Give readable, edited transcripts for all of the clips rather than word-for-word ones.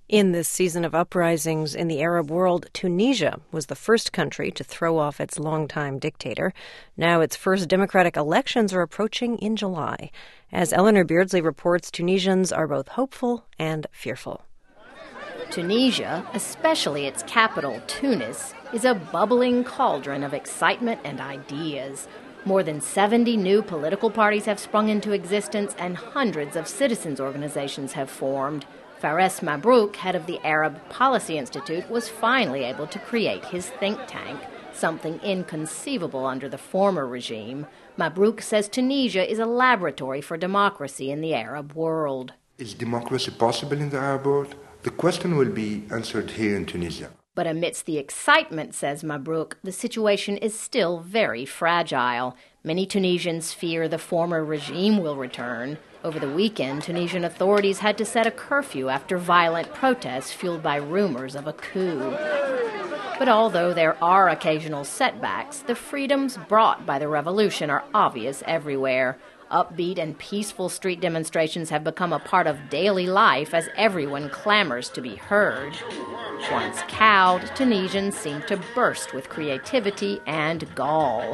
In this season of uprisings in the Arab world, Tunisia was the first country to throw off its longtime dictator. Now its first democratic elections are approaching in July. As Eleanor Beardsley reports, Tunisians are both hopeful and fearful. Tunisia, especially its capital, Tunis, is a bubbling cauldron of excitement and ideas. More than 70 new political parties have sprung into existence and hundreds of citizens' organizations have formed. Fares Mabrouk, head of the Arab Policy Institute, was finally able to create his think tank, something inconceivable under the former regime. Mabrouk says Tunisia is a laboratory for democracy in the Arab world. Is democracy possible in the Arab world? The question will be answered here in Tunisia. But amidst the excitement, says Mabrouk, the situation is still very fragile. Many Tunisians fear the former regime will return. Over the weekend, Tunisian authorities had to set a curfew after violent protests fueled by rumors of a coup. But although there are occasional setbacks, the freedoms brought by the revolution are obvious everywhere. Upbeat and peaceful street demonstrations have become a part of daily life as everyone clamors to be heard. Once cowed, Tunisians seem to burst with creativity and gall.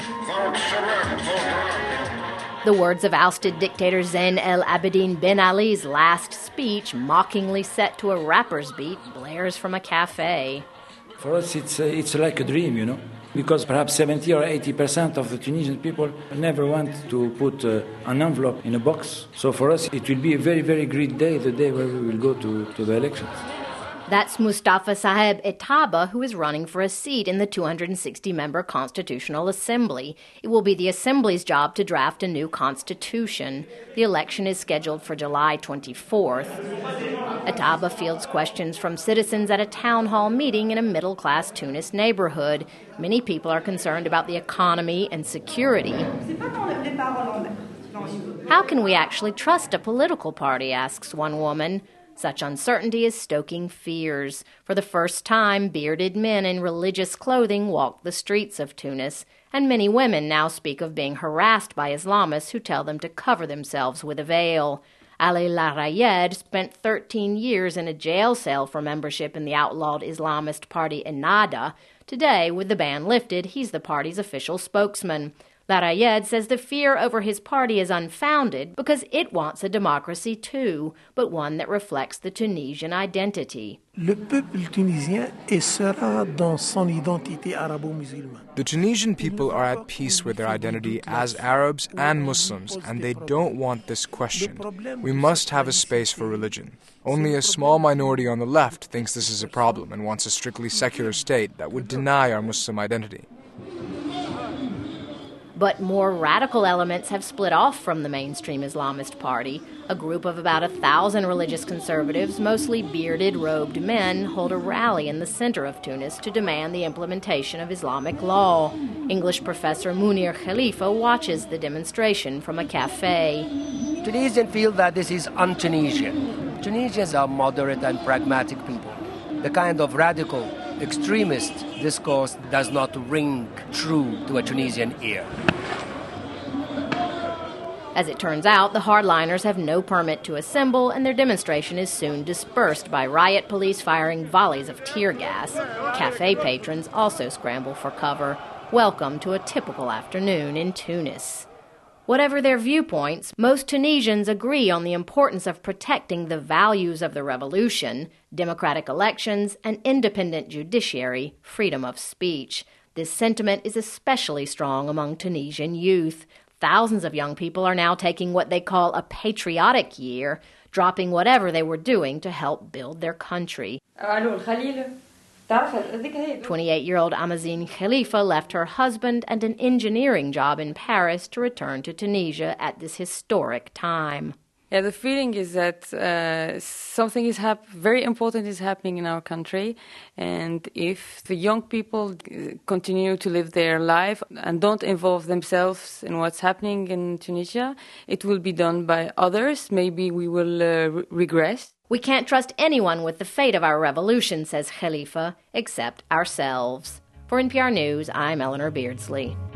The words of ousted dictator Zain El Abidine Ben Ali's last speech, mockingly set to a rapper's beat, blares from a cafe. For us, it's like a dream, because perhaps 70 or 80% of the Tunisian people never want to put an envelope in a box. So for us, it will be a very, very great day, the day where we will go to the elections. That's Mustafa Saheb Etaba, who is running for a seat in the 260-member Constitutional Assembly. It will be the Assembly's job to draft a new constitution. The election is scheduled for July 24th. Etaba fields questions from citizens at a town hall meeting in a middle-class Tunis neighborhood. Many people are concerned about the economy and security. How can we actually trust a political party, asks one woman. Such uncertainty is stoking fears. For the first time, bearded men in religious clothing walk the streets of Tunis, and many women now speak of being harassed by Islamists who tell them to cover themselves with a veil. Ali Larayed spent 13 years in a jail cell for membership in the outlawed Islamist party Ennahda. Today, with the ban lifted, he's the party's official spokesman. Larayed says the fear over his party is unfounded because it wants a democracy too, but one that reflects the Tunisian identity. The Tunisian people are at peace with their identity as Arabs and Muslims, and they don't want this questioned. We must have a space for religion. Only a small minority on the left thinks this is a problem and wants a strictly secular state that would deny our Muslim identity. But more radical elements have split off from the mainstream Islamist party. A group of about 1,000 religious conservatives, mostly bearded, robed men, hold a rally in the center of Tunis to demand the implementation of Islamic law. English professor Munir Khalifa watches the demonstration from a cafe. Tunisians feel that this is un-Tunisian. Tunisians are moderate and pragmatic people. The kind of radical extremist discourse does not ring true to a Tunisian ear. As it turns out, the hardliners have no permit to assemble, and their demonstration is soon dispersed by riot police firing volleys of tear gas. Cafe patrons also scramble for cover. Welcome to a typical afternoon in Tunis. Whatever their viewpoints, most Tunisians agree on the importance of protecting the values of the revolution: democratic elections, an independent judiciary, freedom of speech. This sentiment is especially strong among Tunisian youth. Thousands of young people are now taking what they call a patriotic year, dropping whatever they were doing to help build their country. 28-year-old Amazine Khalifa left her husband and an engineering job in Paris to return to Tunisia at this historic time. Yeah, the feeling is that something is very important is happening in our country, and if the young people continue to live their life and don't involve themselves in what's happening in Tunisia, it will be done by others. Maybe we will regress. We can't trust anyone with the fate of our revolution, says Khalifa, except ourselves. For NPR News, I'm Eleanor Beardsley.